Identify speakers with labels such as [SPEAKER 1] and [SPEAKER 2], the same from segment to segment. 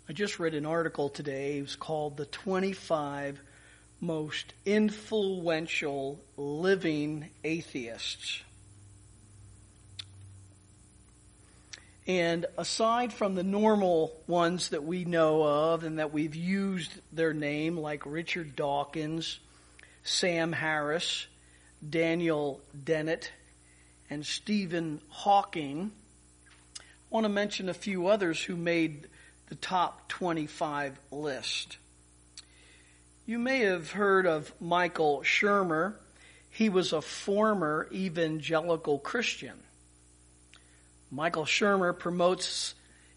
[SPEAKER 1] I just read an article today. It was called The 25 Most Influential Living Atheists. And aside from the normal ones that we know of and that we've used their name, like Richard Dawkins, Sam Harris, Daniel Dennett, and Stephen Hawking, I want to mention a few others who made the top 25 list. You may have heard of Michael Shermer. He was a former evangelical Christian. Michael Shermer promotes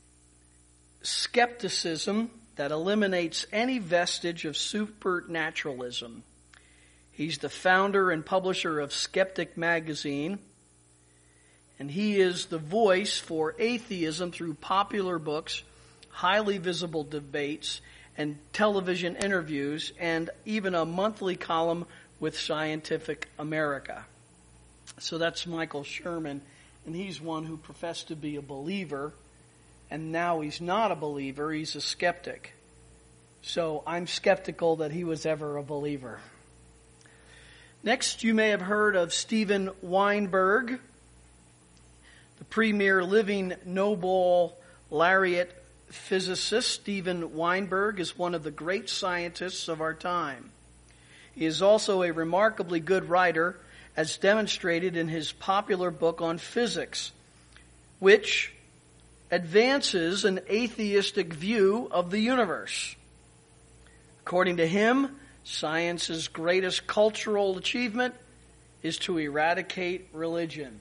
[SPEAKER 1] skepticism that eliminates any vestige of supernaturalism. He's the founder and publisher of Skeptic Magazine, and he is the voice for atheism through popular books, highly visible debates, and television interviews, and even a monthly column with Scientific America. So that's Michael Shermer, and he's one who professed to be a believer, and now he's not a believer, he's a skeptic. So I'm skeptical that he was ever a believer. Next, you may have heard of Steven Weinberg, the premier living Nobel laureate physicist. Steven Weinberg is one of the great scientists of our time. He is also a remarkably good writer, as demonstrated in his popular book on physics, which advances an atheistic view of the universe. According to him, science's greatest cultural achievement is to eradicate religion.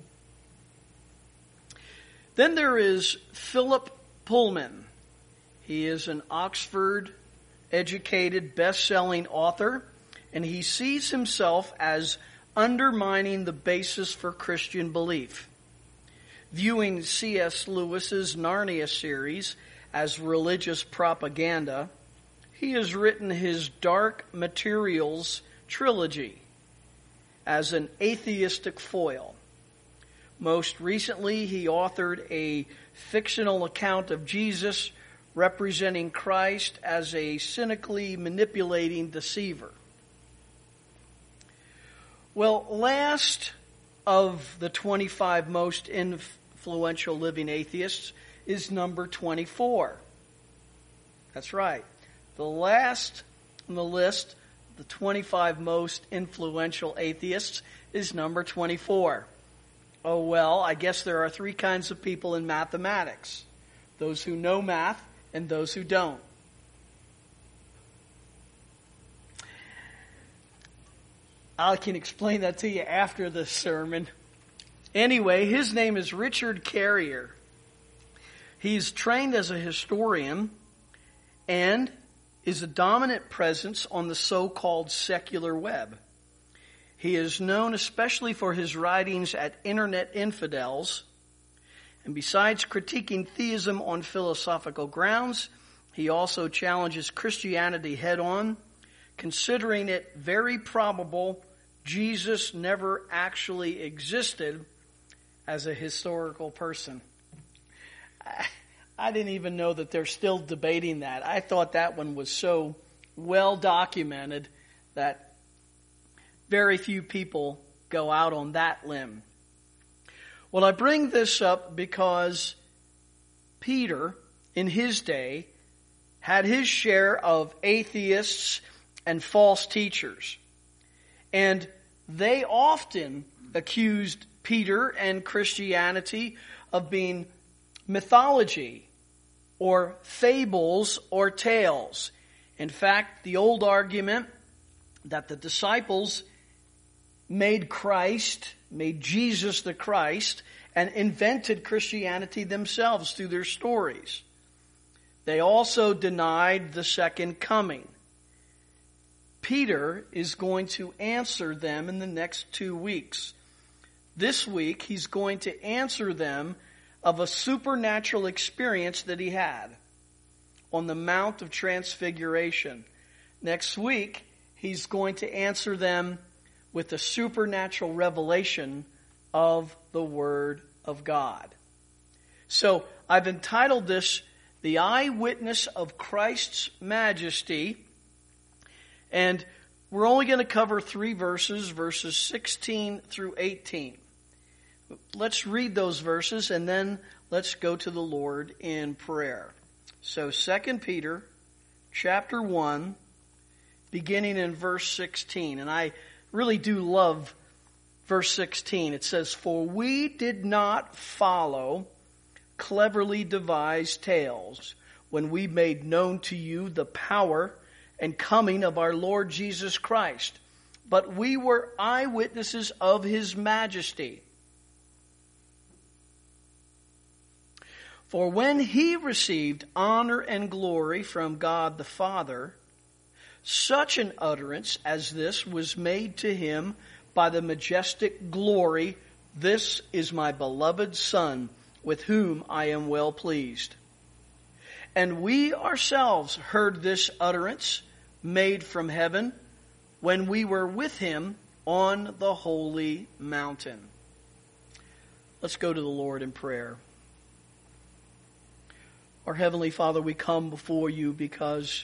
[SPEAKER 1] Then there is Philip Pullman. He is an Oxford-educated, best-selling author, and he sees himself as undermining the basis for Christian belief. Viewing C.S. Lewis's Narnia series as religious propaganda, he has written his Dark Materials trilogy as an atheistic foil. Most recently, he authored a fictional account of Jesus representing Christ as a cynically manipulating deceiver. Well, last of the 25 most influential living atheists is number 24. That's right. The last on the list, the 25 most influential atheists, is number 24. Oh, well, I guess there are three kinds of people in mathematics. Those who know math and those who don't. I can explain that to you after the sermon. Anyway, his name is Richard Carrier. He's trained as a historian and is a dominant presence on the so-called secular web. He is known especially for his writings at Internet Infidels, and besides critiquing theism on philosophical grounds, he also challenges Christianity head-on, considering it very probable Jesus never actually existed as a historical person. I didn't even know that they're still debating that. I thought that one was so well documented that very few people go out on that limb. Well, I bring this up because Peter, in his day, had his share of atheists and false teachers. And they often accused Peter and Christianity of being mythology or fables or tales. In fact, the old argument that the disciples made Jesus the Christ, and invented Christianity themselves through their stories. They also denied the second coming. Peter is going to answer them in the next 2 weeks. This week, he's going to answer them of a supernatural experience that he had on the Mount of Transfiguration. Next week, he's going to answer them with the supernatural revelation of the Word of God. So I've entitled this the eyewitness of Christ's majesty. And we're only going to cover 3 verses, verses 16 through 18. Let's read those verses and then let's go to the Lord in prayer. So 2 Peter chapter 1, beginning in verse 16. And I really do love verse 16. It says, "For we did not follow cleverly devised tales when we made known to you the power and coming of our Lord Jesus Christ, but we were eyewitnesses of his majesty. For when he received honor and glory from God the Father, such an utterance as this was made to him by the majestic glory, 'This is my beloved Son, with whom I am well pleased.' And we ourselves heard this utterance made from heaven when we were with him on the holy mountain." Let's go to the Lord in prayer. Our Heavenly Father, we come before you because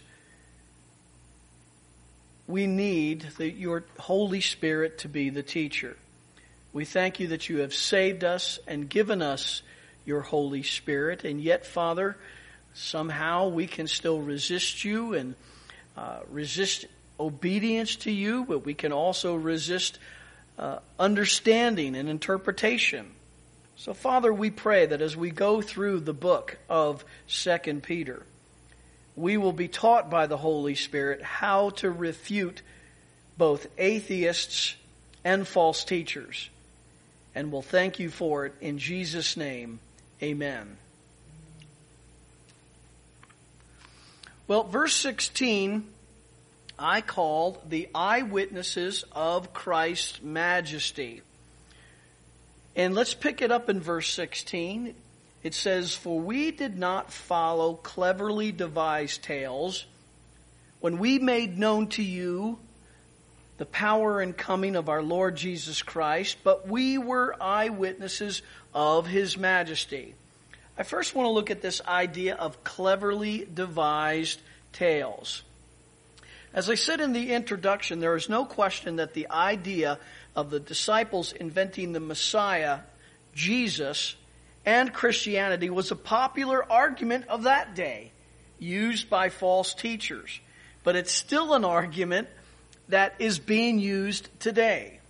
[SPEAKER 1] we need your Holy Spirit to be the teacher. We thank you that you have saved us and given us your Holy Spirit, and yet, Father, somehow we can still resist you and resist obedience to you, but we can also resist understanding and interpretation. So, Father, we pray that as we go through the book of 2 Peter, we will be taught by the Holy Spirit how to refute both atheists and false teachers. And we'll thank you for it in Jesus' name. Amen. Well, verse 16, I called the eyewitnesses of Christ's majesty. And let's pick it up in verse 16. It says, "For we did not follow cleverly devised tales when we made known to you the power and coming of our Lord Jesus Christ, but we were eyewitnesses of his majesty." I first want to look at this idea of cleverly devised tales. As I said in the introduction, there is no question that the idea of the disciples inventing the Messiah, Jesus, and Christianity was a popular argument of that day, used by false teachers. But it's still an argument that is being used today.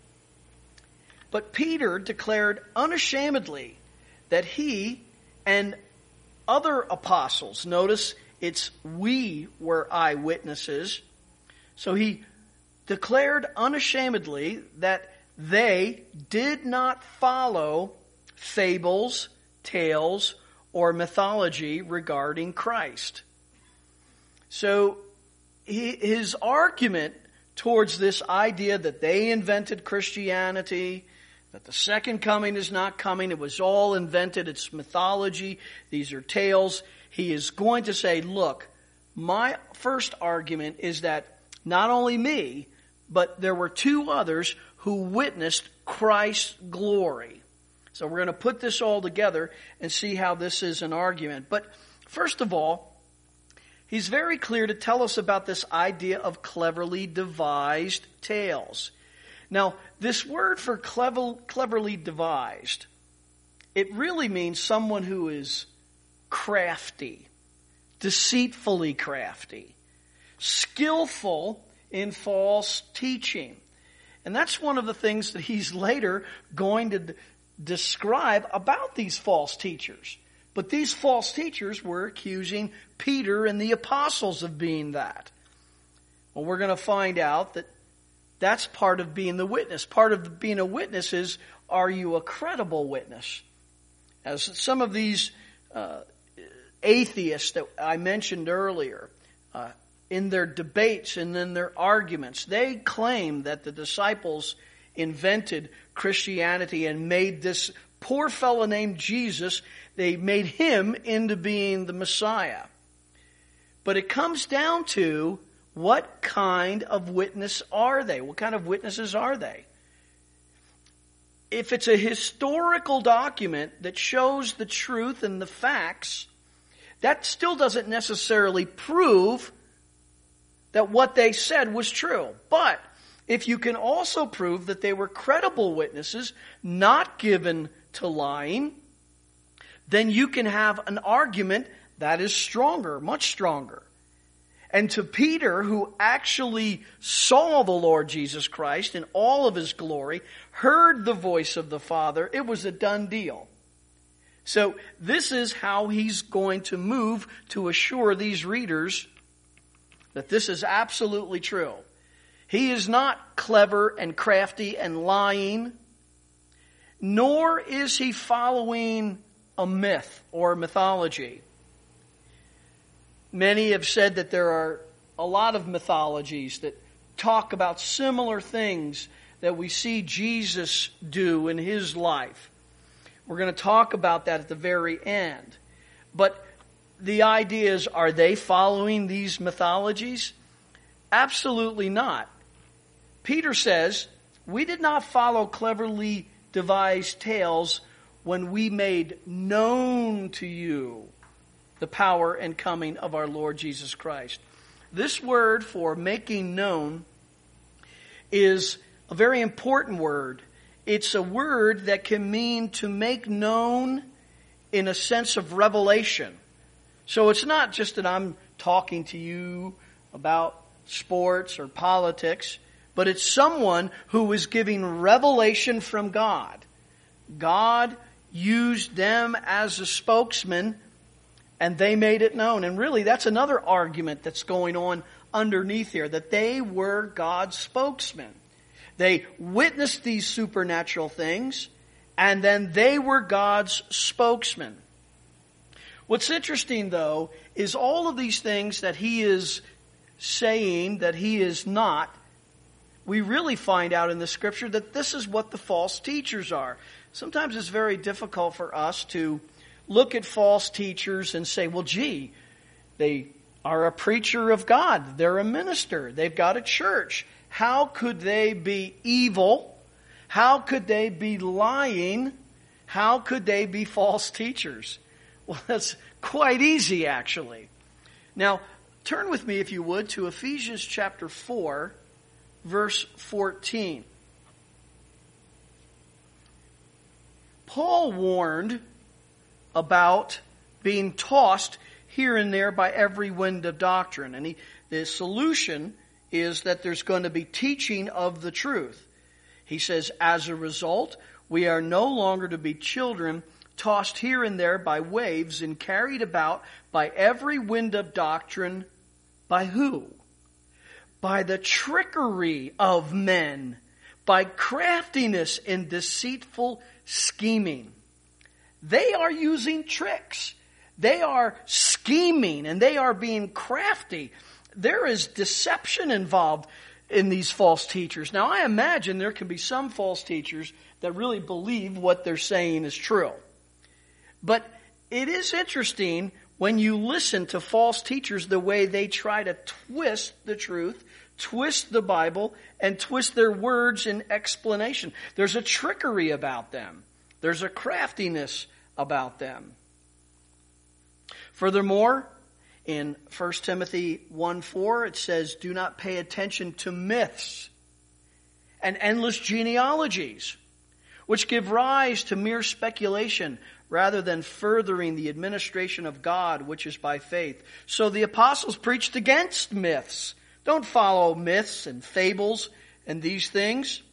[SPEAKER 1] But Peter declared unashamedly that he and other apostles, notice it's we were eyewitnesses, so he declared unashamedly that they did not follow fables, tales, or mythology regarding Christ. So his argument towards this idea that they invented Christianity, that the second coming is not coming, it was all invented, it's mythology, these are tales, he is going to say, look, my first argument is that not only me, but there were 2 others who witnessed Christ's glory. So we're going to put this all together and see how this is an argument. But first of all, he's very clear to tell us about this idea of cleverly devised tales. Now, this word for cleverly devised, it really means someone who is crafty, deceitfully crafty, skillful in false teaching. And that's one of the things that he's later going to describe about these false teachers. But these false teachers were accusing Peter and the apostles of being that. Well, we're going to find out that that's part of being the witness. Part of being a witness is, are you a credible witness? As some of these atheists that I mentioned earlier, in their debates and in their arguments, they claim that the disciples invented Christianity and made this poor fellow named Jesus, they made him into being the Messiah. But it comes down to, what kind of witness are they? What kind of witnesses are they? If it's a historical document that shows the truth and the facts, that still doesn't necessarily prove that what they said was true. But if you can also prove that they were credible witnesses, not given to lying, then you can have an argument that is stronger, much stronger. And to Peter, who actually saw the Lord Jesus Christ in all of his glory, heard the voice of the Father, it was a done deal. So this is how he's going to move to assure these readers that this is absolutely true. He is not clever and crafty and lying, nor is he following a myth or mythology. Many have said that there are a lot of mythologies that talk about similar things that we see Jesus do in his life. We're going to talk about that at the very end. But the idea is, are they following these mythologies? Absolutely not. Peter says, we did not follow cleverly devised tales when we made known to you the power and coming of our Lord Jesus Christ. This word for making known is a very important word. It's a word that can mean to make known in a sense of revelation. So it's not just that I'm talking to you about sports or politics, but it's someone who is giving revelation from God. God used them as a spokesman, and they made it known. And really, that's another argument that's going on underneath here, that they were God's spokesmen. They witnessed these supernatural things, and then they were God's spokesmen. What's interesting, though, is all of these things that he is saying that he is not, we really find out in the Scripture that this is what the false teachers are. Sometimes it's very difficult for us to look at false teachers and say, well, gee, they are a preacher of God. They're a minister. They've got a church. How could they be evil? How could they be lying? How could they be false teachers? Well, that's quite easy, actually. Now, turn with me, if you would, to Ephesians chapter 4, verse 14. Paul warned about being tossed here and there by every wind of doctrine. And the solution is that there's going to be teaching of the truth. He says, as a result, we are no longer to be children tossed here and there by waves and carried about by every wind of doctrine. By who? By the trickery of men, by craftiness and deceitful scheming. They are using tricks. They are scheming and they are being crafty. There is deception involved in these false teachers. Now, I imagine there can be some false teachers that really believe what they're saying is true. But it is interesting when you listen to false teachers, the way they try to twist the truth, twist the Bible, and twist their words in explanation. There's a trickery about them. There's a craftiness about them. Furthermore, in 1 Timothy 1:4, it says, do not pay attention to myths and endless genealogies, which give rise to mere speculation rather than furthering the administration of God, which is by faith. So the apostles preached against myths. Don't follow myths and fables and these things.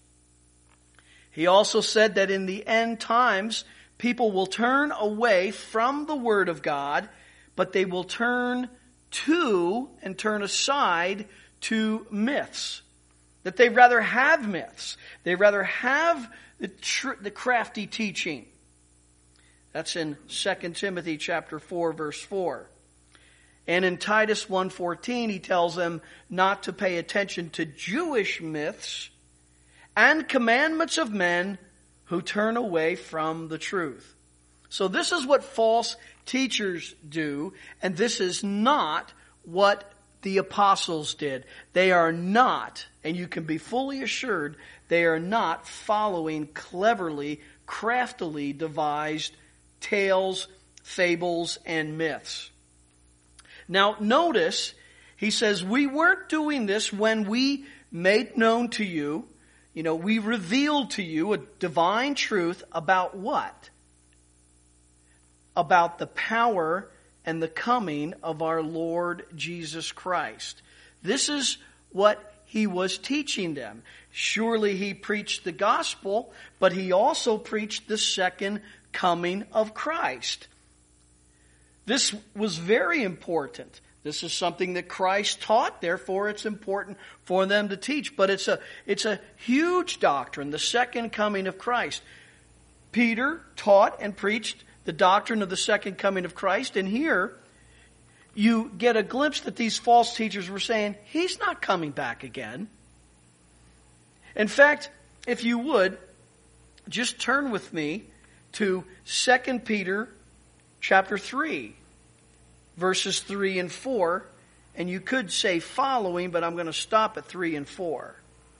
[SPEAKER 1] He also said that in the end times, people will turn away from the Word of God, but they will turn to and turn aside to myths. That they'd rather have myths. They'd rather have the crafty teaching. That's in 2 Timothy chapter 4, verse 4. And in Titus 1:14, he tells them not to pay attention to Jewish myths and commandments of men who turn away from the truth. So this is what false teachers do, and this is not what the apostles did. They are not, and you can be fully assured, they are not following cleverly, craftily devised tales, fables, and myths. Now notice, he says, we weren't doing this when we made known to you, we revealed to you a divine truth about what? About the power and the coming of our Lord Jesus Christ. This is what he was teaching them. Surely he preached the gospel, but he also preached the second coming of Christ. This was very important. This is something that Christ taught, therefore it's important for them to teach. But it's a huge doctrine, the second coming of Christ. Peter taught and preached the doctrine of the second coming of Christ, and here you get a glimpse that these false teachers were saying, he's not coming back again. In fact, if you would, just turn with me to 2 Peter chapter 3, verses 3 and 4. And you could say following, but I'm going to stop at 3 and 4.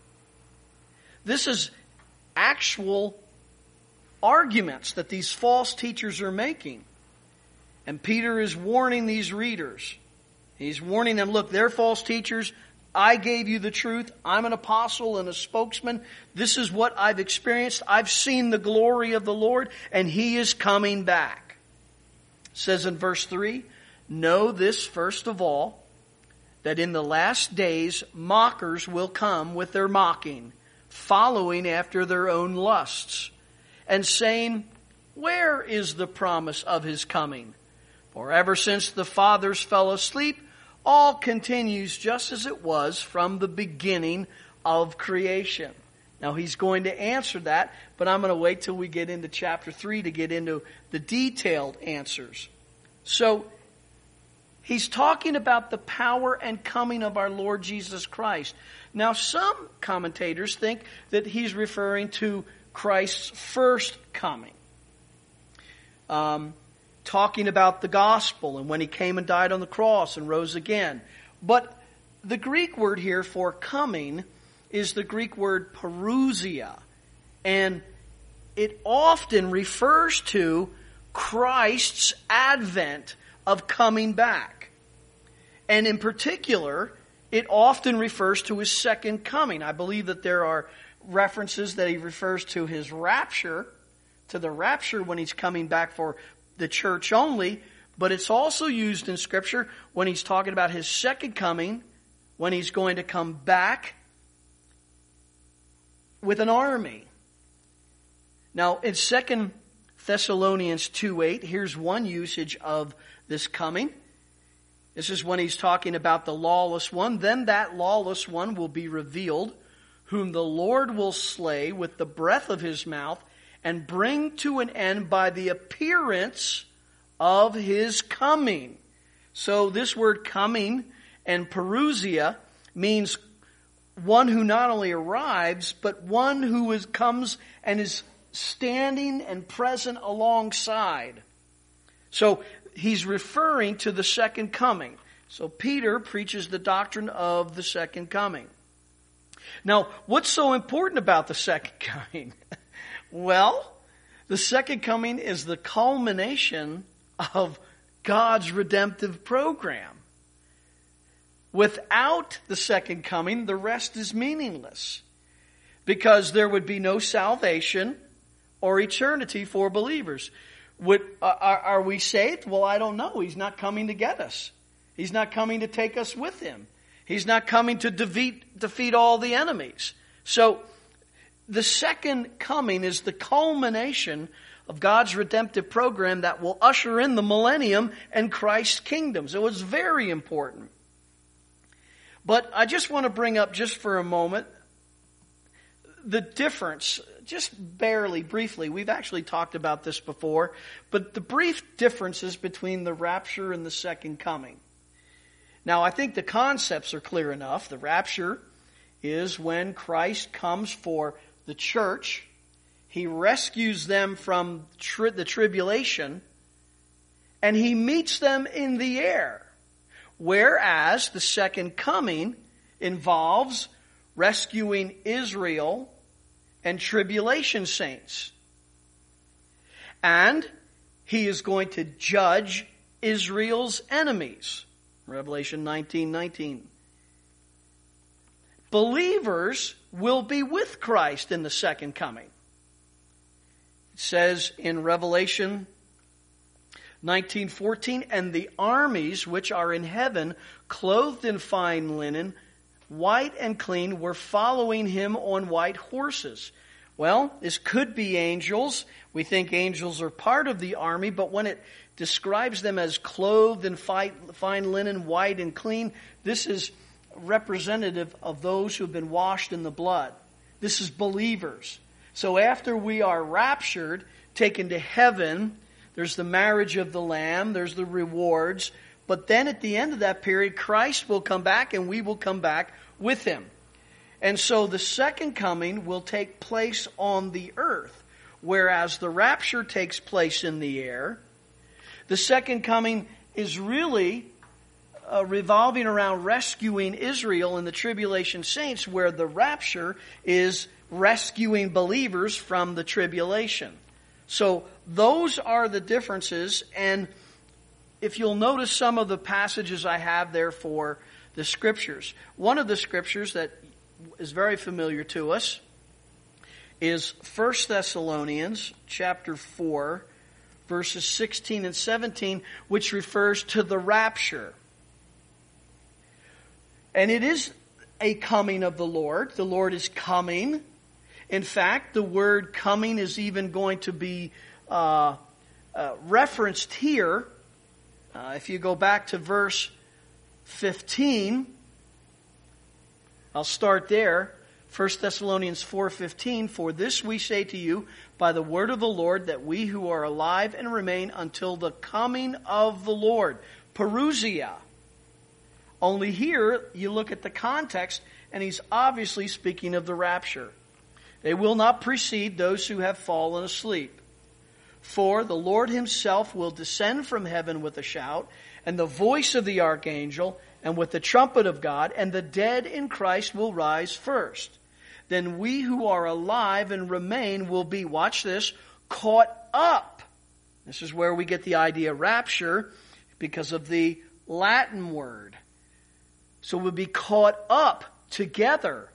[SPEAKER 1] This is actual arguments that these false teachers are making. And Peter is warning these readers. He's warning them, look, they're false teachers. I gave you the truth. I'm an apostle and a spokesman. This is what I've experienced. I've seen the glory of the Lord, and he is coming back. It says in verse 3, know this first of all, that in the last days mockers will come with their mocking, following after their own lusts, and saying, where is the promise of his coming? For ever since the fathers fell asleep, all continues just as it was from the beginning of creation. Now he's going to answer that, but I'm going to wait till we get into chapter 3 to get into the detailed answers. So he's talking about the power and coming of our Lord Jesus Christ. Now some commentators think that he's referring to Christ's first coming. Talking about the gospel and when he came and died on the cross and rose again. But the Greek word here for coming is the Greek word parousia. And it often refers to Christ's advent of coming back. And in particular, it often refers to his second coming. I believe that there are references that he refers to his rapture, to the rapture when he's coming back for the church only, but it's also used in Scripture when he's talking about his second coming, when he's going to come back with an army. Now, in 2 Thessalonians 2:8, here's one usage of this coming. This is when he's talking about the lawless one. Then that lawless one will be revealed, whom the Lord will slay with the breath of his mouth, and bring to an end by the appearance of his coming. So this word coming and parousia means one who not only arrives, but one who comes and is standing and present alongside. So he's referring to the second coming. So Peter preaches the doctrine of the second coming. Now, what's so important about the second coming? Well, the second coming is the culmination of God's redemptive program. Without the second coming, the rest is meaningless, because there would be no salvation or eternity for believers. Are we saved? Well, I don't know. He's not coming to get us. He's not coming to take us with him. He's not coming to defeat all the enemies. So the second coming is the culmination of God's redemptive program that will usher in the millennium and Christ's kingdom. So it's very important. But I just want to bring up just for a moment the difference, just barely, briefly. We've actually talked about this before, but the brief differences between the rapture and the second coming. Now, I think the concepts are clear enough. The rapture is when Christ comes for the church. He rescues them from the tribulation, and he meets them in the air. Whereas the second coming involves rescuing Israel and tribulation saints. And he is going to judge Israel's enemies. Revelation 19:19. Believers will be with Christ in the second coming. It says in Revelation 19:14, and the armies which are in heaven, clothed in fine linen, white and clean, were following him on white horses. Well, this could be angels. We think angels are part of the army, but when it describes them as clothed in fine linen, white and clean, this is representative of those who have been washed in the blood. This is believers. So after we are raptured, taken to heaven, there's the marriage of the Lamb, there's the rewards, but then at the end of that period, Christ will come back and we will come back with him. And so the second coming will take place on the earth, whereas the rapture takes place in the air. The second coming is really revolving around rescuing Israel and the tribulation saints, where the rapture is rescuing believers from the tribulation. So those are the differences, and if you'll notice some of the passages I have there for the scriptures. One of the scriptures that is very familiar to us is 1 Thessalonians chapter 4, verses 16 and 17, which refers to the rapture. And it is a coming of the Lord. The Lord is coming. In fact, the word coming is even going to be referenced here. If you go back to verse 15, I'll start there. 1 Thessalonians 4:15, for this we say to you by the word of the Lord, that we who are alive and remain until the coming of the Lord. Parousia. Only here, you look at the context, and he's obviously speaking of the rapture. They will not precede those who have fallen asleep. For the Lord himself will descend from heaven with a shout, and the voice of the archangel, and with the trumpet of God, and the dead in Christ will rise first. Then we who are alive and remain will be, watch this, caught up. This is where we get the idea rapture, because of the Latin word. So we'll be caught up together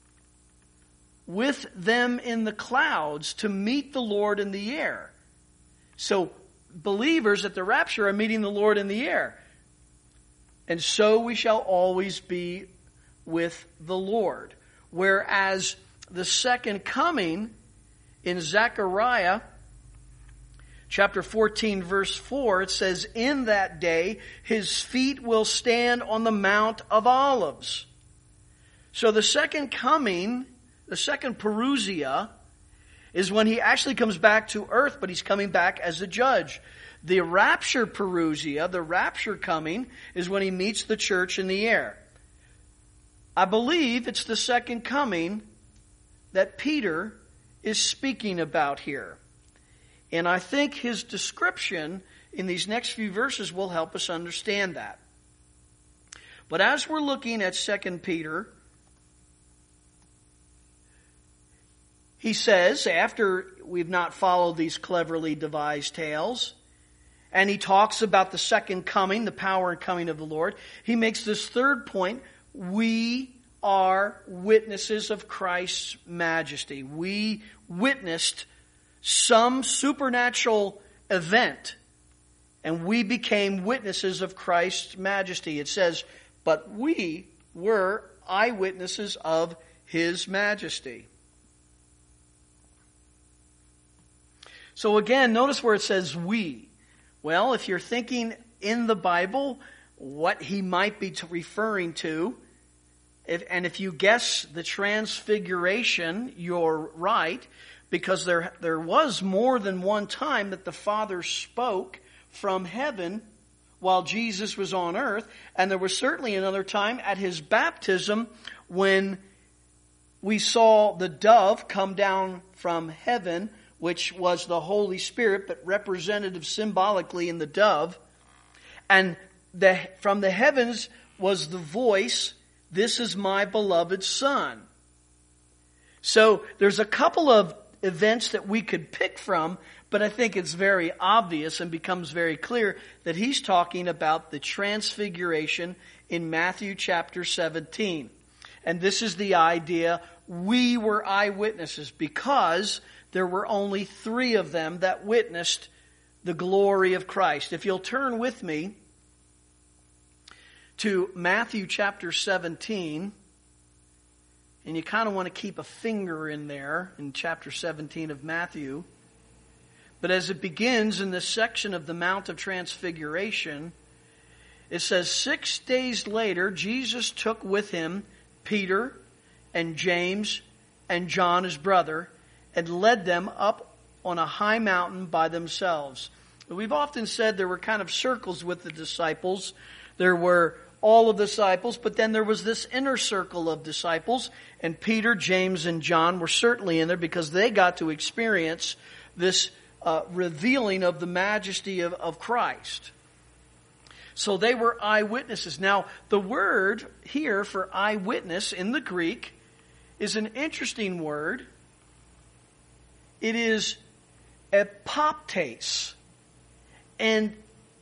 [SPEAKER 1] with them in the clouds to meet the Lord in the air. So believers at the rapture are meeting the Lord in the air. And so we shall always be with the Lord. Whereas the second coming in Zechariah chapter 14 verse 4, it says, in that day his feet will stand on the Mount of Olives. So the second coming, the second parousia, is when he actually comes back to earth, but he's coming back as a judge. The rapture parousia, the rapture coming, is when he meets the church in the air. I believe it's the second coming that Peter is speaking about here. And I think his description in these next few verses will help us understand that. But as we're looking at 2 Peter, he says, after we've not followed these cleverly devised tales, and he talks about the second coming, the power and coming of the Lord, he makes this third point: we are witnesses of Christ's majesty. We witnessed some supernatural event, and we became witnesses of Christ's majesty. It says, but we were eyewitnesses of his majesty. So again, notice where it says we. Well, if you're thinking in the Bible what he might be referring to, if you guess the transfiguration, you're right, because there was more than one time that the Father spoke from heaven while Jesus was on earth, and there was certainly another time at his baptism when we saw the dove come down from heaven, which was the Holy Spirit, but representative symbolically in the dove. And from the heavens was the voice, "This is my beloved Son." So there's a couple of events that we could pick from, But I think it's very obvious and becomes very clear that he's talking about the transfiguration in Matthew chapter 17. And this is the idea, we were eyewitnesses, because there were only 3 of them that witnessed the glory of Christ. If you'll turn with me to Matthew chapter 17, and you kind of want to keep a finger in there in chapter 17 of Matthew. But as it begins in this section of the Mount of Transfiguration, it says, 6 days later, Jesus took with him Peter and James and John his brother, and led them up on a high mountain by themselves. We've often said there were kind of circles with the disciples. There were all of the disciples, but then there was this inner circle of disciples, and Peter, James, and John were certainly in there because they got to experience this revealing of the majesty of Christ. So they were eyewitnesses. Now, the word here for eyewitness in the Greek is an interesting word. It is epoptes. And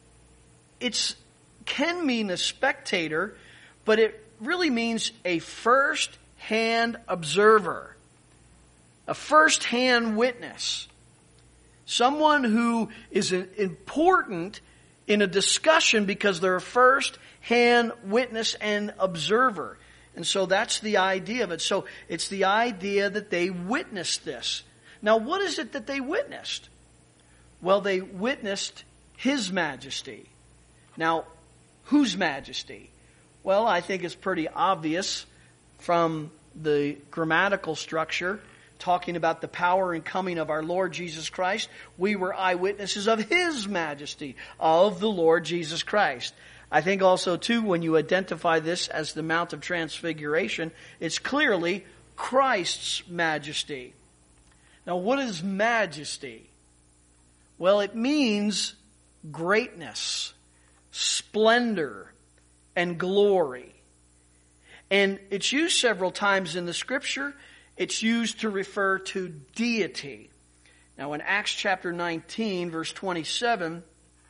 [SPEAKER 1] it can mean a spectator, but it really means a first-hand observer, a first-hand witness, someone who is important in a discussion because they're a first-hand witness and observer. And so that's the idea of it. So it's the idea that they witnessed this. Now, what is it that they witnessed? Well, they witnessed His majesty. Now, whose majesty? Well, I think it's pretty obvious from the grammatical structure, talking about the power and coming of our Lord Jesus Christ. We were eyewitnesses of His majesty, of the Lord Jesus Christ. I think also, too, when you identify this as the Mount of Transfiguration, it's clearly Christ's majesty. Now, what is majesty? Well, it means greatness, splendor, and glory. And it's used several times in the Scripture. It's used to refer to deity. Now, in Acts chapter 19, verse 27,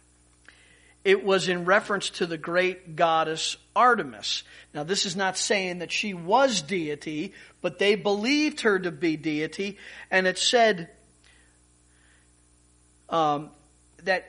[SPEAKER 1] it was in reference to the great goddess Artemis. Now, this is not saying that she was deity, but they believed her to be deity. And it said that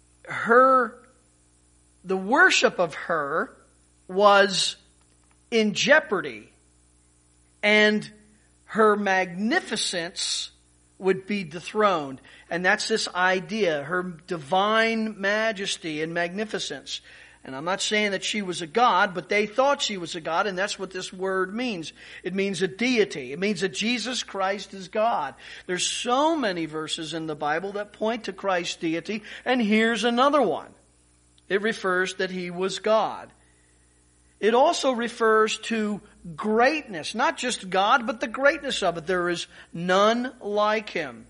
[SPEAKER 1] the worship of her was in jeopardy, and her magnificence would be dethroned. And that's this idea, her divine majesty and magnificence. And I'm not saying that she was a god, but they thought she was a god, and that's what this word means. It means a deity. It means that Jesus Christ is God. There's so many verses in the Bible that point to Christ's deity, and here's another one. It refers that He was God. It also refers to greatness, not just God, but the greatness of it. There is none like Him.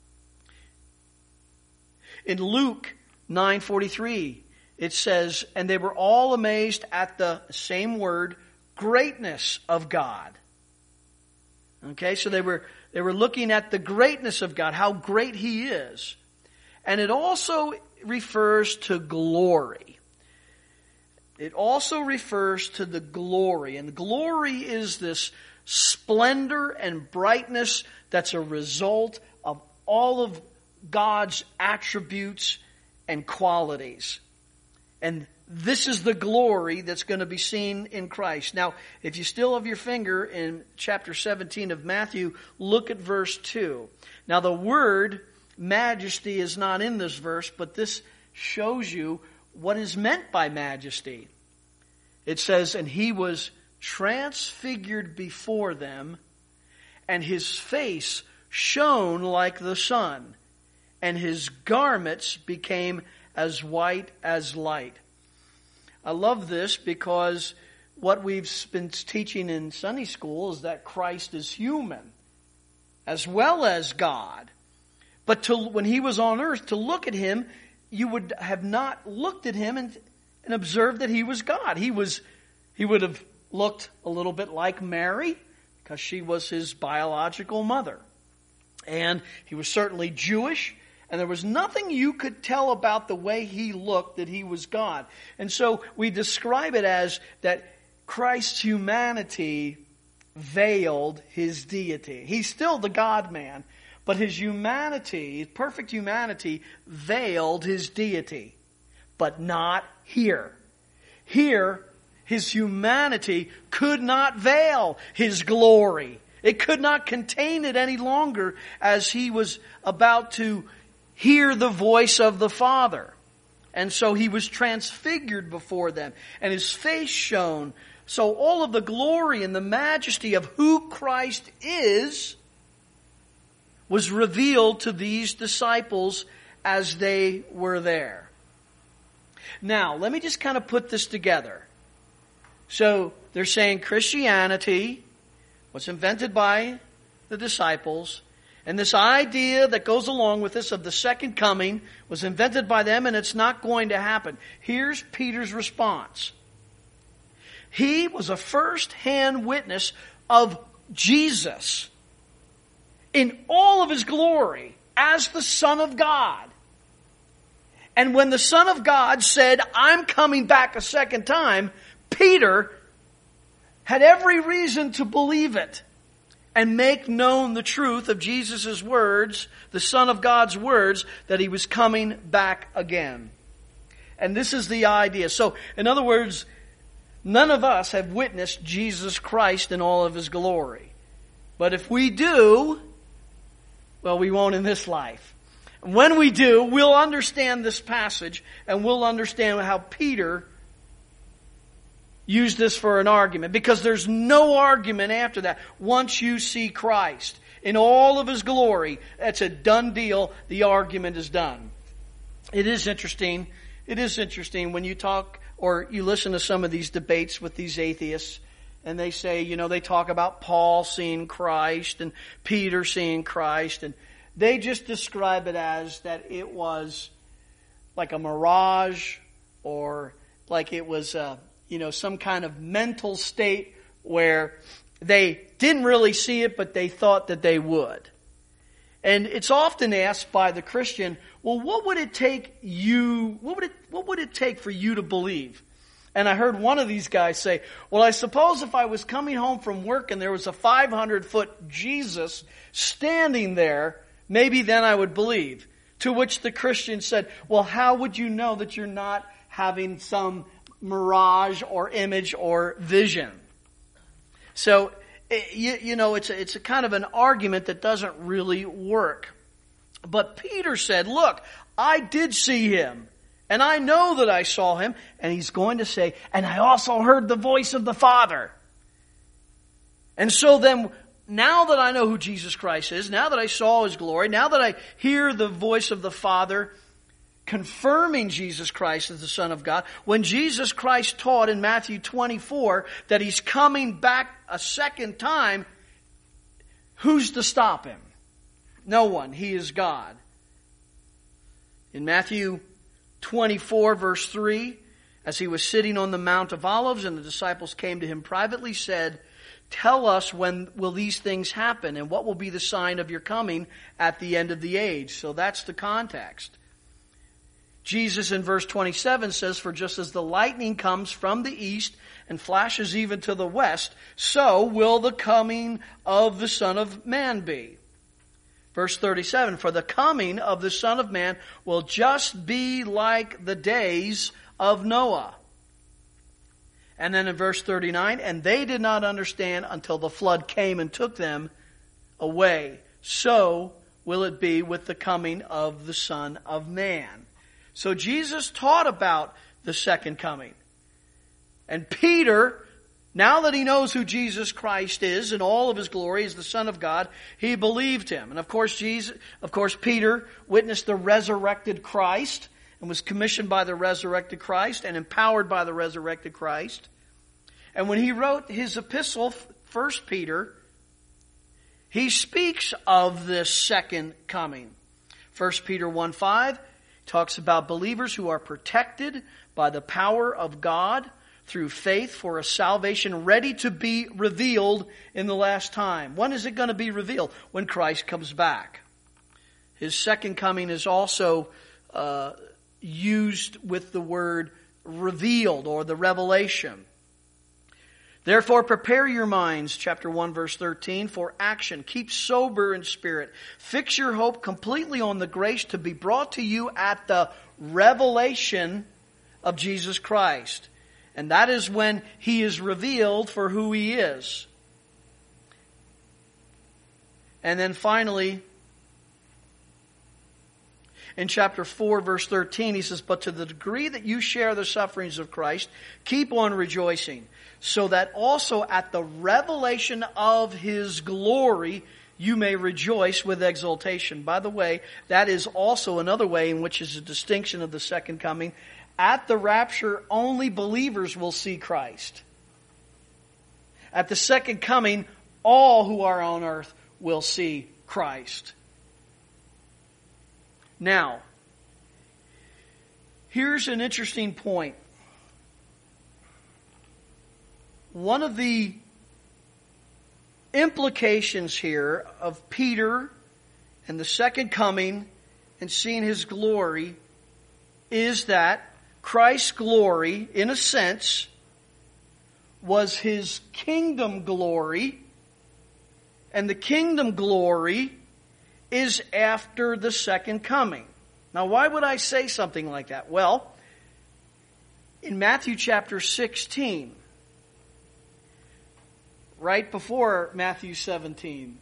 [SPEAKER 1] In Luke 9:43, it says, and they were all amazed at the same word, greatness of God. Okay, so they were looking at the greatness of God, how great He is. And it also refers to glory. It also refers to the glory. And glory is this splendor and brightness that's a result of all of God's attributes and qualities. And this is the glory that's going to be seen in Christ. Now, if you still have your finger in chapter 17 of Matthew, look at verse 2. Now, the word majesty is not in this verse, but this shows you what is meant by majesty. It says, and He was transfigured before them, and His face shone like the sun, and His garments became as white as light. I love this because what we've been teaching in Sunday school is that Christ is human as well as God. But when He was on earth, to look at Him, you would have not looked at Him and observed that He was God. He would have looked a little bit like Mary because she was His biological mother. And He was certainly Jewish, And there was nothing you could tell about the way he looked that he was God. And so we describe it as that Christ's humanity veiled his deity. He's still the God-man, but his humanity, perfect humanity, veiled his deity. But not here. Here, his humanity could not veil his glory. It could not contain it any longer as he was about to hear the voice of the Father. And so he was transfigured before them, and his face shone. So all of the glory and the majesty of who Christ is was revealed to these disciples as they were there. Now, let me just kind of put this together. So they're saying Christianity was invented by the disciples, and this idea that goes along with this of the second coming was invented by them, and it's not going to happen. Here's Peter's response. He was a first-hand witness of Jesus in all of his glory as the Son of God. And when the Son of God said, I'm coming back a second time, Peter had every reason to believe it and make known the truth of Jesus' words, the Son of God's words, that he was coming back again. And this is the idea. So, in other words, none of us have witnessed Jesus Christ in all of his glory. But if we do, well, we won't in this life. When we do, we'll understand this passage, and we'll understand how Peter used this for an argument, because there's no argument after that. Once you see Christ in all of his glory, that's a done deal. The argument is done. It is interesting. It is interesting when you talk or you listen to some of these debates with these atheists, and they say, they talk about Paul seeing Christ and Peter seeing Christ, and they just describe it as that it was like a mirage, or like it was some kind of mental state where they didn't really see it, but they thought that they would. And it's often asked by the Christian, well, what would it take for you to believe? And I heard one of these guys say, well, I suppose if I was coming home from work and there was a 500-foot Jesus standing there, maybe then I would believe. To which the Christian said, well, how would you know that you're not having some mirage or image or vision? So, it's a kind of an argument that doesn't really work. But Peter said, look, I did see him, and I know that I saw him. And he's going to say, and I also heard the voice of the Father. And so then, now that I know who Jesus Christ is, now that I saw his glory, now that I hear the voice of the Father confirming Jesus Christ as the Son of God, when Jesus Christ taught in Matthew 24 that he's coming back a second time, who's to stop him? No one. He is God. In Matthew 24 verse 3, as he was sitting on the Mount of Olives and the disciples came to him privately, said, tell us when will these things happen, and what will be the sign of your coming at the end of the age? So that's the context. Jesus in verse 27 says, for just as the lightning comes from the east and flashes even to the west, so will the coming of the Son of Man be. Verse 37, for the coming of the Son of Man will just be like the days of Noah. And then in verse 39, and they did not understand until the flood came and took them away. So will it be with the coming of the Son of Man. So Jesus taught about the second coming. And Peter, now that he knows who Jesus Christ is in all of his glory as the Son of God, he believed him. And of course Peter witnessed the resurrected Christ and was commissioned by the resurrected Christ and empowered by the resurrected Christ. And when he wrote his epistle, 1 Peter, he speaks of this second coming. 1 Peter 1:5 talks about believers who are protected by the power of God through faith for a salvation ready to be revealed in the last time. When is it going to be revealed? When Christ comes back. His second coming is also used with the word revealed or the revelation. Therefore, prepare your minds, chapter 1, verse 13, for action. Keep sober in spirit. Fix your hope completely on the grace to be brought to you at the revelation of Jesus Christ. And that is when He is revealed for who He is. And then finally, in chapter 4, verse 13, he says, but to the degree that you share the sufferings of Christ, keep on rejoicing, so that also at the revelation of His glory, you may rejoice with exultation. By the way, that is also another way in which is a distinction of the second coming. At the rapture, only believers will see Christ. At the second coming, all who are on earth will see Christ. Now, here's an interesting point. One of the implications here of Peter and the second coming and seeing His glory is that Christ's glory, in a sense, was His kingdom glory, and the kingdom glory is after the second coming. Now, why would I say something like that? Well, in Matthew chapter 16, right before Matthew 17,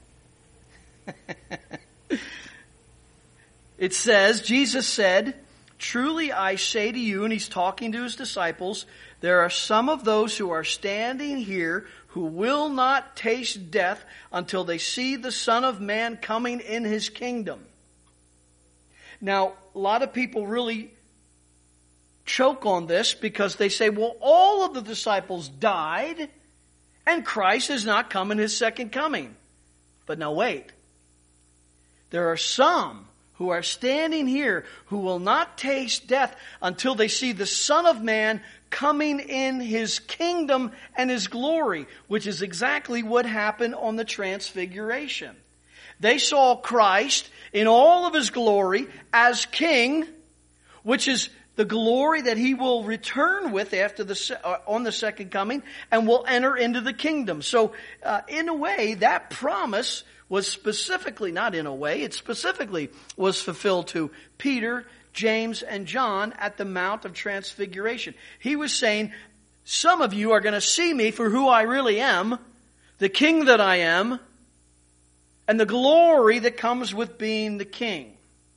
[SPEAKER 1] it says, Jesus said, truly I say to you, and He's talking to His disciples, there are some of those who are standing here who will not taste death until they see the Son of Man coming in His kingdom. Now, a lot of people really choke on this because they say, well, all of the disciples died and Christ is not coming His second coming. But now wait. There are some who are standing here who will not taste death until they see the Son of Man coming in His kingdom and His glory, which is exactly what happened on the Transfiguration. They saw Christ in all of His glory as King, which is the glory that He will return with after on the second coming, and will enter into the kingdom. So, in a way, that promise was specifically, not in a way, it specifically was fulfilled to Peter, James, and John at the Mount of Transfiguration. He was saying, some of you are going to see me for who I really am, the King that I am, and the glory that comes with being the King.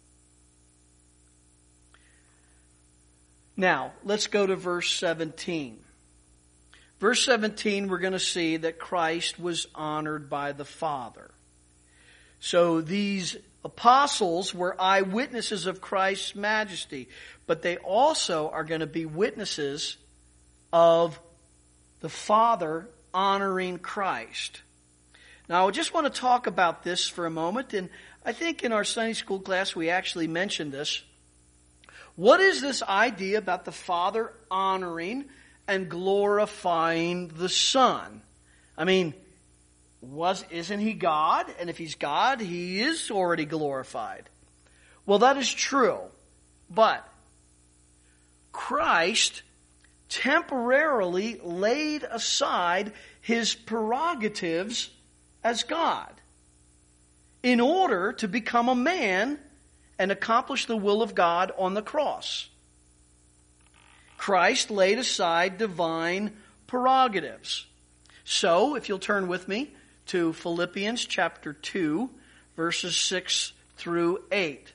[SPEAKER 1] Now, let's go to verse 17. Verse 17, we're going to see that Christ was honored by the Father. So these apostles were eyewitnesses of Christ's majesty, but they also are going to be witnesses of the Father honoring Christ. Now, I just want to talk about this for a moment, and I think in our Sunday school class we actually mentioned this. What is this idea about the Father honoring and glorifying the Son? I mean, isn't He God? And if He's God, He is already glorified. Well, that is true. But Christ temporarily laid aside His prerogatives as God in order to become a man and accomplish the will of God on the cross. Christ laid aside divine prerogatives. So, if you'll turn with me to Philippians chapter 2, verses 6 through 8.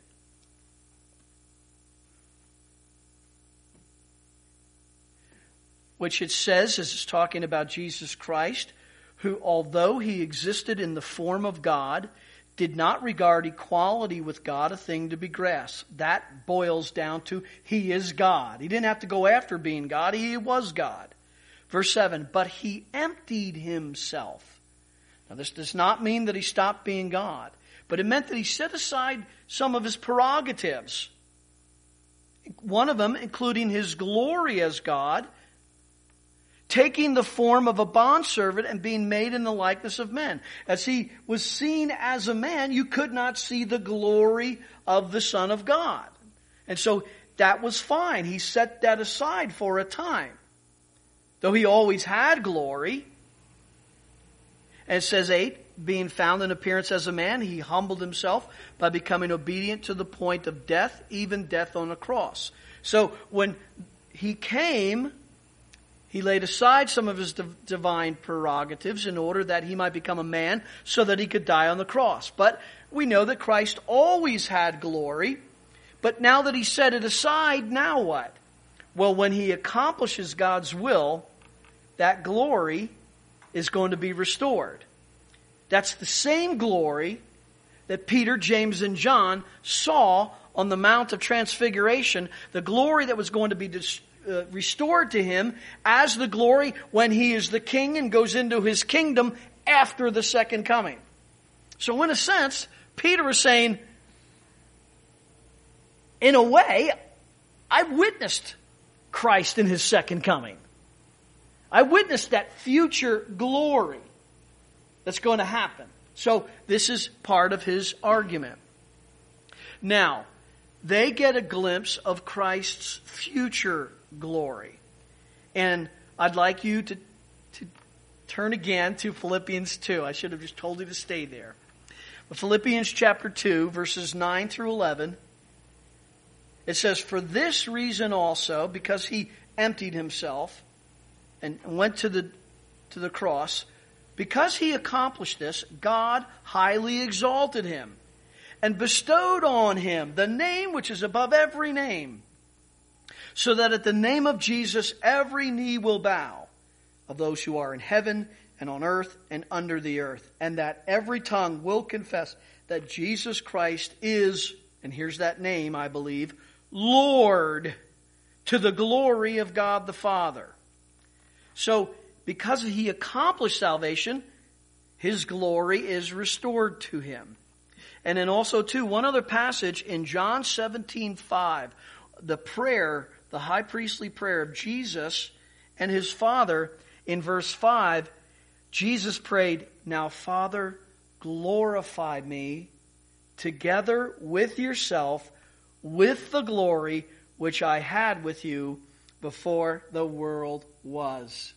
[SPEAKER 1] Which it says, as it's talking about Jesus Christ, who, although He existed in the form of God, did not regard equality with God a thing to be grasped. That boils down to He is God. He didn't have to go after being God. He was God. Verse 7, but He emptied Himself. Now this does not mean that He stopped being God, but it meant that He set aside some of His prerogatives. One of them, including His glory as God, taking the form of a bondservant and being made in the likeness of men. As he was seen as a man, you could not see the glory of the Son of God. And so that was fine. He set that aside for a time. Though he always had glory. And it says 8, being found in appearance as a man, he humbled himself by becoming obedient to the point of death, even death on a cross. So when he came, he laid aside some of his divine prerogatives in order that he might become a man so that he could die on the cross. But we know that Christ always had glory. But now that he set it aside, now what? Well, when he accomplishes God's will, that glory is going to be restored. That's the same glory that Peter, James, and John saw on the Mount of Transfiguration, the glory that was going to be restored to him as the glory when he is the king and goes into his kingdom after the second coming. So in a sense, Peter is saying, in a way, I witnessed Christ in his second coming. I witnessed that future glory that's going to happen. So this is part of his argument. Now, they get a glimpse of Christ's future glory. And I'd like you to turn again to Philippians 2. I should have just told you to stay there. But Philippians chapter 2, verses 9 through 11, it says, for this reason also, because he emptied himself and went to the cross, because he accomplished this, God highly exalted him and bestowed on him the name which is above every name, so that at the name of Jesus every knee will bow, of those who are in heaven and on earth and under the earth, and that every tongue will confess that Jesus Christ is, and here's that name, I believe, Lord, to the glory of God the Father. So, because he accomplished salvation, his glory is restored to him. And then also, too, one other passage in John 17:5, the prayer, the high priestly prayer of Jesus and his Father, in verse 5, Jesus prayed, now, Father, glorify me together with yourself with the glory which I had with you before the world was.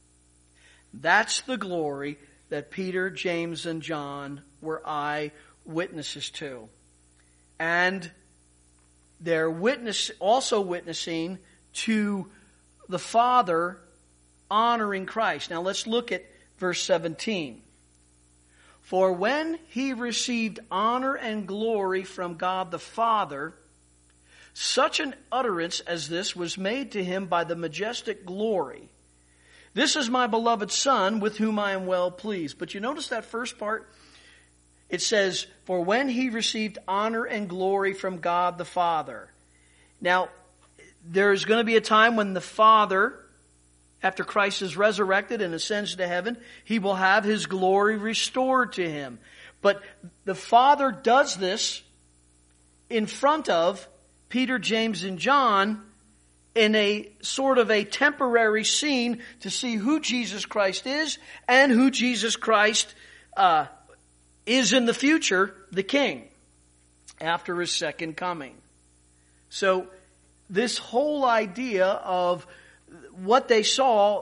[SPEAKER 1] That's the glory that Peter, James, and John were eyewitnesses to. And they're also witnessing to the Father honoring Christ. Now let's look at verse 17. For when he received honor and glory from God the Father, such an utterance as this was made to him by the majestic glory. This is my beloved Son, with whom I am well pleased. But you notice that first part? It says, for when he received honor and glory from God the Father. Now, there's going to be a time when the Father, after Christ is resurrected and ascends to heaven, he will have his glory restored to him. But the Father does this in front of Peter, James, and John in a sort of a temporary scene to see who Jesus Christ is and who Jesus Christ is in the future, the King, after his second coming. So this whole idea of what they saw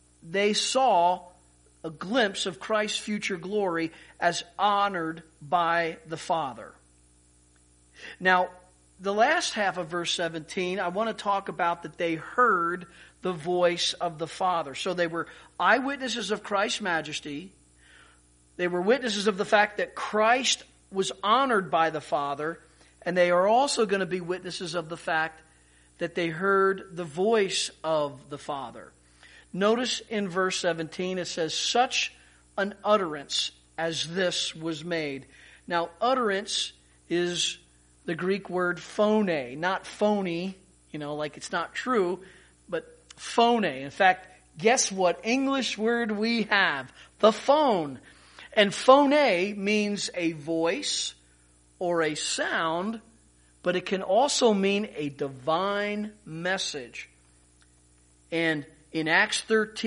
[SPEAKER 1] a glimpse of Christ's future glory as honored by the Father. Now, the last half of verse 17, I want to talk about that they heard the voice of the Father. So they were eyewitnesses of Christ's majesty. They were witnesses of the fact that Christ was honored by the Father. And they are also going to be witnesses of the fact that they heard the voice of the Father. Notice in verse 17 it says, such an utterance as this was made. Now, utterance is the Greek word phone, not phony, like it's not true, but phone. In fact, guess what English word we have? The phone. And phone means a voice or a sound, but it can also mean a divine message. And in Acts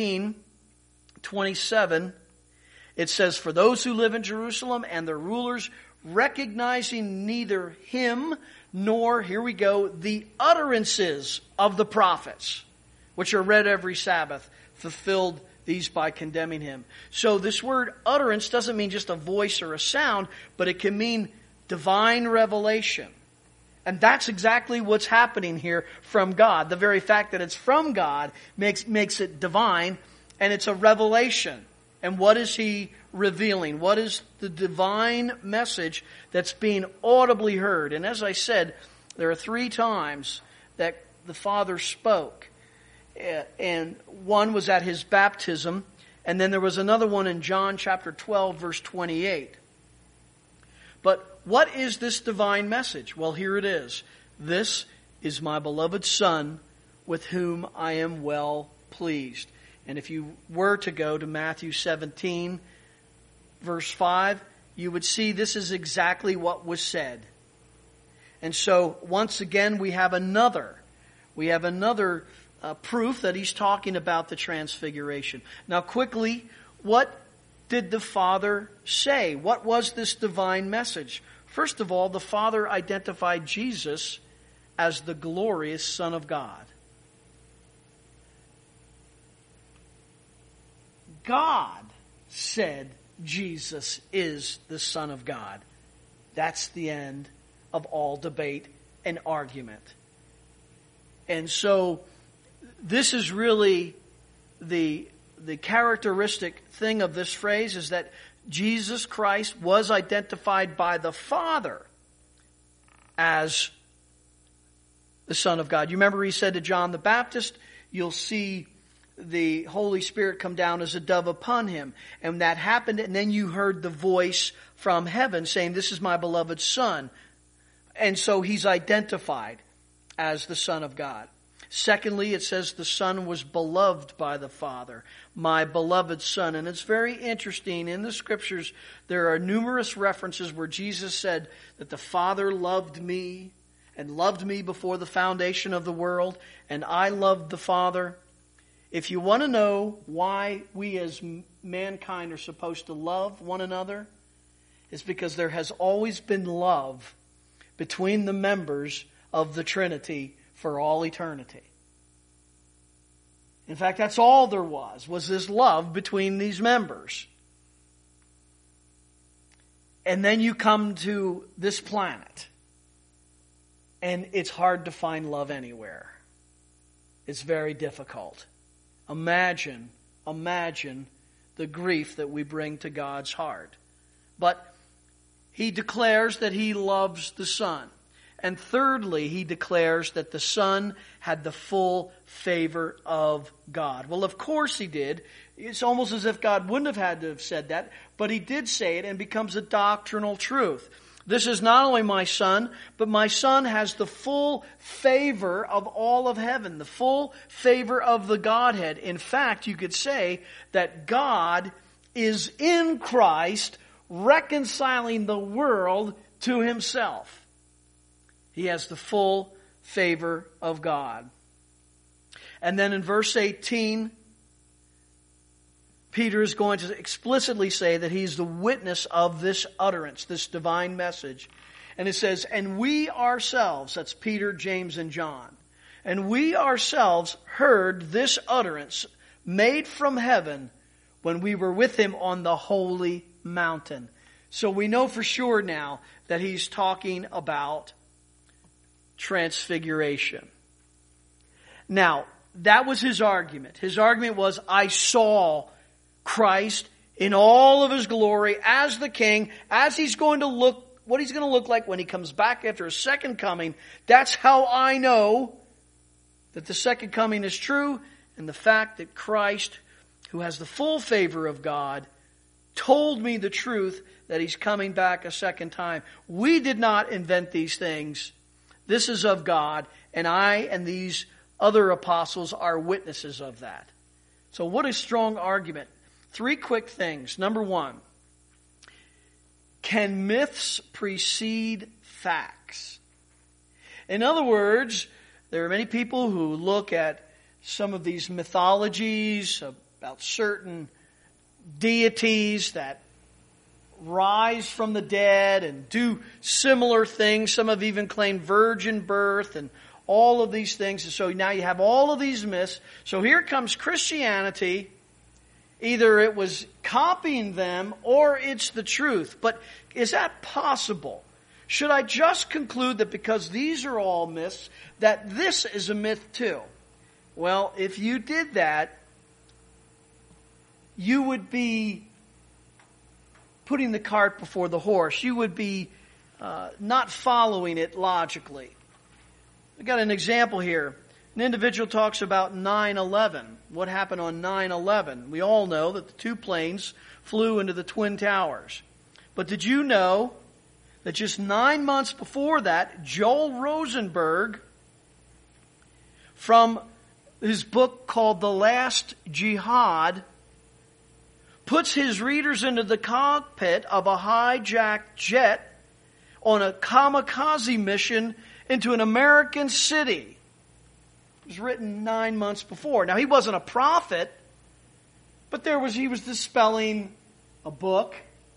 [SPEAKER 1] 13:27, it says, "For those who live in Jerusalem and their rulers, recognizing neither him nor," here we go, "the utterances of the prophets, which are read every Sabbath, fulfilled these by condemning him." So this word utterance doesn't mean just a voice or a sound, but it can mean divine revelation. And that's exactly what's happening here from God. The very fact that it's from God makes it divine, and it's a revelation. And what is He revealing? What is the divine message that's being audibly heard? And as I said, there are 3 times that the Father spoke. And one was at His baptism, and then there was another one in John chapter 12, verse 28. But what is this divine message? Well, here it is. "This is my beloved Son, with whom I am well pleased." And if you were to go to Matthew 17, verse 5, you would see this is exactly what was said. And so, once again, we have another proof that He's talking about the transfiguration. Now, quickly, what did the Father say? What was this divine message? First of all, the Father identified Jesus as the glorious Son of God. God said Jesus is the Son of God. That's the end of all debate and argument. And so, this is really the characteristic thing of this phrase, is that Jesus Christ was identified by the Father as the Son of God. You remember He said to John the Baptist, "You'll see the Holy Spirit come down as a dove upon Him." And that happened, and then you heard the voice from heaven saying, "This is my beloved Son." And so He's identified as the Son of God. Secondly, it says the Son was beloved by the Father. My beloved Son. And it's very interesting. In the Scriptures, there are numerous references where Jesus said that the Father loved me and loved me before the foundation of the world, and I loved the Father. If you want to know why we as mankind are supposed to love one another, it's because there has always been love between the members of the Trinity for all eternity. In fact, that's all there was this love between these members. And then you come to this planet, and it's hard to find love anywhere. It's very difficult. Imagine the grief that we bring to God's heart. But He declares that He loves the Son. And thirdly, He declares that the Son had the full favor of God. Well, of course He did. It's almost as if God wouldn't have had to have said that, but He did say it, and becomes a doctrinal truth. This is not only my Son, but my Son has the full favor of all of heaven, the full favor of the Godhead. In fact, you could say that God is in Christ reconciling the world to Himself. He has the full favor of God. And then in verse 18, Peter is going to explicitly say that he's the witness of this utterance, this divine message. And it says, "And we ourselves," that's Peter, James, and John, "and we ourselves heard this utterance made from heaven when we were with Him on the holy mountain." So we know for sure now that he's talking about transfiguration. Now, that was his argument. His argument was, I saw Christ in all of His glory as the King, as He's going to look, what He's going to look like when He comes back after His second coming. That's how I know that the second coming is true, and the fact that Christ, who has the full favor of God, told me the truth that He's coming back a second time. We did not invent these things. This is of God, and I and these other apostles are witnesses of that. So what a strong argument. 3 quick things. Number 1, can myths precede facts? In other words, there are many people who look at some of these mythologies about certain deities that rise from the dead and do similar things. Some have even claimed virgin birth and all of these things. And so now you have all of these myths. So here comes Christianity. Either it was copying them or it's the truth. But is that possible? Should I just conclude that because these are all myths, that this is a myth too? Well, if you did that, you would be putting the cart before the horse. You would be not following it logically. I got an example here. An individual talks about 9/11. What happened on 9/11? We all know that the two planes flew into the Twin Towers. But did you know that just 9 months before that, Joel Rosenberg, from his book called The Last Jihad, puts his readers into the cockpit of a hijacked jet on a kamikaze mission into an American city? It was written 9 months before. Now, he wasn't a prophet, but he was dispelling a book.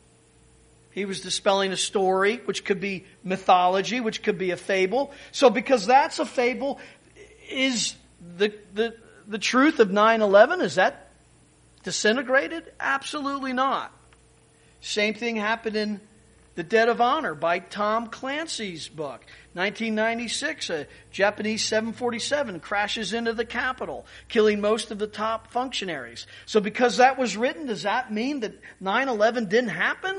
[SPEAKER 1] He was dispelling a story, which could be mythology, which could be a fable. So because that's a fable, is the truth of 9/11, is that disintegrated? Absolutely not. Same thing happened in The Debt of Honor by Tom Clancy's book. 1996, a Japanese 747 crashes into the Capitol, killing most of the top functionaries. So because that was written, does that mean that 9/11 didn't happen?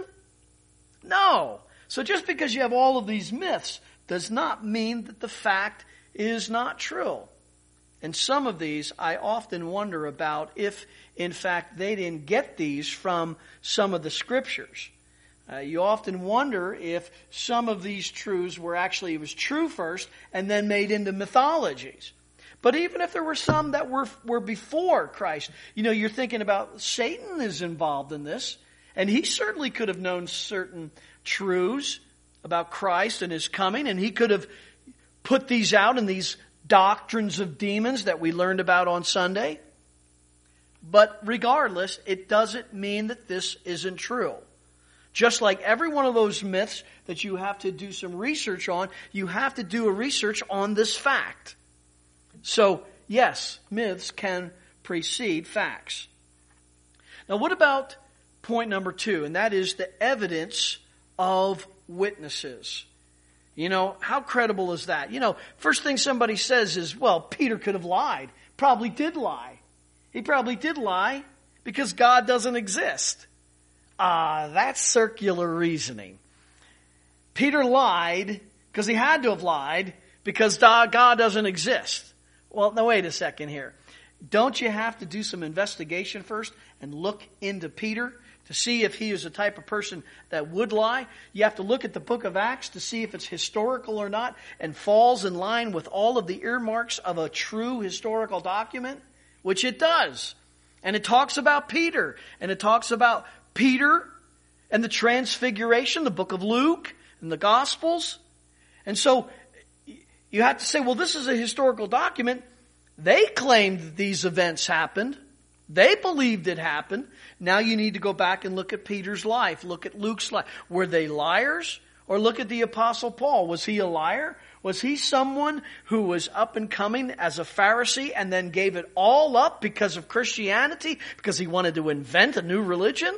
[SPEAKER 1] No. So just because you have all of these myths does not mean that the fact is not true. And some of these I often wonder about if, in fact, they didn't get these from some of the scriptures. You often wonder if some of these truths it was true first and then made into mythologies. But even if there were some that were before Christ, you're thinking about Satan is involved in this. And he certainly could have known certain truths about Christ and his coming. And he could have put these out in these doctrines of demons that we learned about on Sunday. But regardless, it doesn't mean that this isn't true. Just like every one of those myths that you have to do some research on, you have to do a research on this fact. So, yes, myths can precede facts. Now, what about point number 2? And that is the evidence of witnesses. How credible is that? First thing somebody says is, well, Peter could have lied. Probably did lie. He probably did lie because God doesn't exist. That's circular reasoning. Peter lied because he had to have lied because God doesn't exist. Well, now wait a second here. Don't you have to do some investigation first and look into Peter to see if he is the type of person that would lie? You have to look at the book of Acts to see if it's historical or not and falls in line with all of the earmarks of a true historical document, which it does. And it talks about Peter, and it talks about Peter and the Transfiguration, the book of Luke and the Gospels. And so you have to say, well, this is a historical document. They claimed that these events happened. They believed it happened. Now you need to go back and look at Peter's life. Look at Luke's life. Were they liars? Or look at the Apostle Paul. Was he a liar? Was he someone who was up and coming as a Pharisee and then gave it all up because of Christianity? Because he wanted to invent a new religion?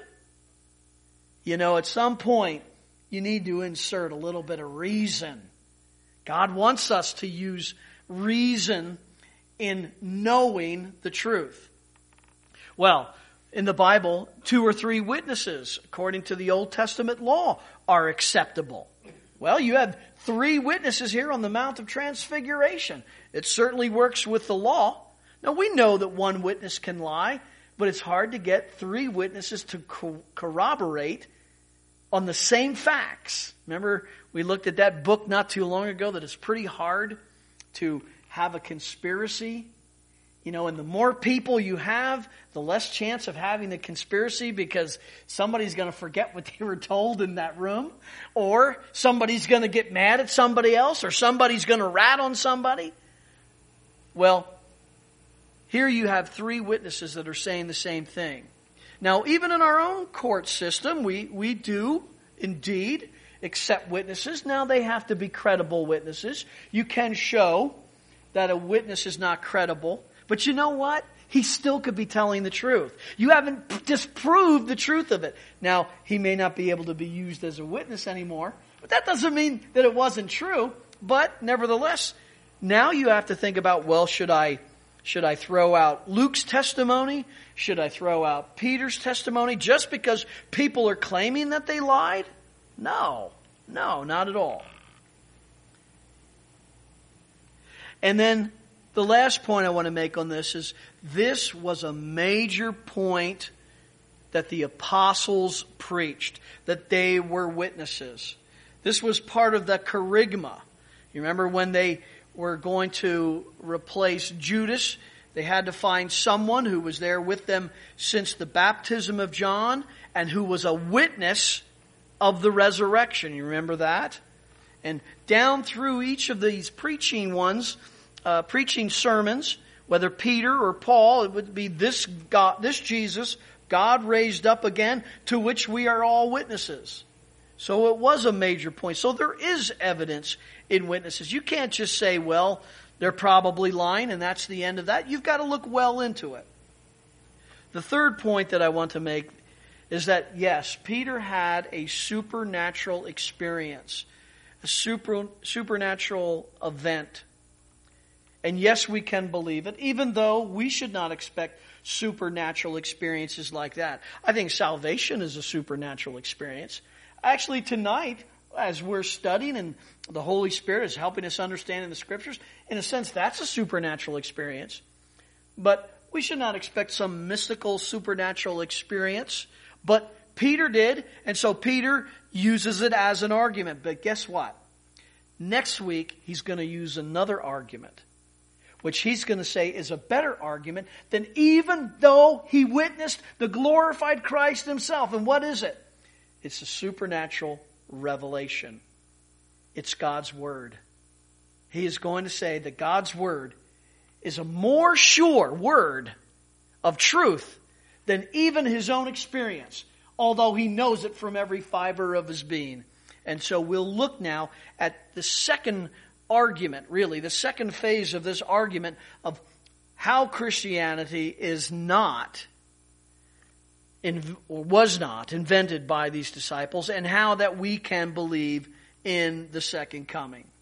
[SPEAKER 1] At some point, you need to insert a little bit of reason. God wants us to use reason in knowing the truth. Well, in the Bible, 2 or 3 witnesses, according to the Old Testament law, are acceptable. Well, you have 3 witnesses here on the Mount of Transfiguration. It certainly works with the law. Now, we know that 1 witness can lie, but it's hard to get 3 witnesses to corroborate on the same facts. Remember, we looked at that book not too long ago that it's pretty hard to have a conspiracy. And the more people you have, the less chance of having a conspiracy because somebody's going to forget what they were told in that room, or somebody's going to get mad at somebody else, or somebody's going to rat on somebody. Well, Here you have three witnesses that are saying the same thing. Now, even in our own court system, we do indeed accept witnesses. Now, they have to be credible witnesses. You can show that a witness is not credible. But you know what? He still could be telling the truth. You haven't disproved the truth of it. Now, he may not be able to be used as a witness anymore, but that doesn't mean that it wasn't true. But nevertheless, now you have to think about, well, should I throw out Luke's testimony? Should I throw out Peter's testimony just because people are claiming that they lied? No, not at all. And then the last point I want to make on this was a major point that the apostles preached, that they were witnesses. This was part of the kerygma. You remember when they were going to replace Judas, they had to find someone who was there with them since the baptism of John and who was a witness of the resurrection. You remember that? And down through each of these preaching sermons, whether Peter or Paul, it would be this Jesus, God raised up again, to which we are all witnesses. So it was a major point. So there is evidence in witnesses. You can't just say, well, they're probably lying and that's the end of that. You've got to look well into it. The third point that I want to make is that, yes, Peter had a supernatural experience, a supernatural event. And yes, we can believe it, even though we should not expect supernatural experiences like that. I think salvation is a supernatural experience. Actually, tonight, as we're studying and the Holy Spirit is helping us understand in the Scriptures, in a sense, that's a supernatural experience. But we should not expect some mystical supernatural experience. But Peter did, and so Peter uses it as an argument. But guess what? Next week, he's going to use another argument, which he's going to say is a better argument than even though he witnessed the glorified Christ himself. And what is it? It's a supernatural revelation. It's God's Word. He is going to say that God's Word is a more sure word of truth than even his own experience, although he knows it from every fiber of his being. And so we'll look now at the second argument, really, the second phase of this argument of how Christianity is not or was not invented by these disciples, and how that we can believe in the second coming.